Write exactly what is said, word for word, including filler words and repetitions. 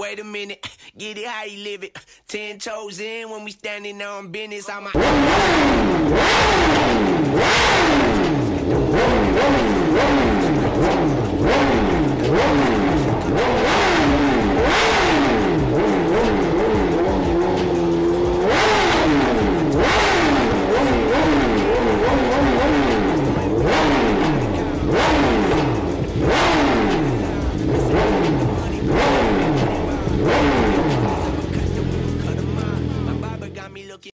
Wait a minute, get it how you live it. Ten toes in when we standing on business. I'm a